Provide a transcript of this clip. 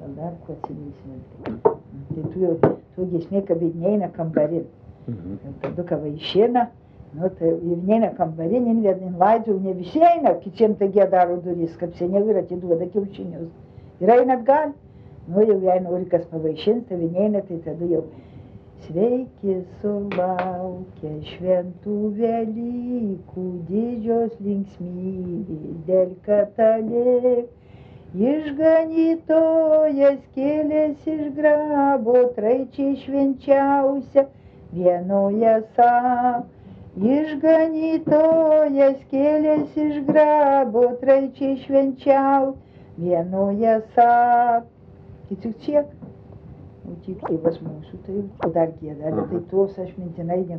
gal dar ko atsiminsim. Tai tu giesmė, kad neina kambarin. Tada, kai išeina, nu, tai ir neina kambarin, in laidžiau, ne visi eina, kitiem taigi daro duris, kaip seniau ir atiduoda kiaušinius. Ir eina atgal, nu, jau jei nori kas pavaišins, tai neina, tai tada jau sveiki sulaukę šventų Velykų, didžios linksmybės dėl katalikų. Išganytojas kėlės iš grabo, traičiai švenčiausia, vienoje savo. Išganytojas kėlės iš grabo, traičiai švenčiausia, vienoje savo. Tik tiek. O tik tėvas mūsų, tai dar gieda, tai tos aš mintinai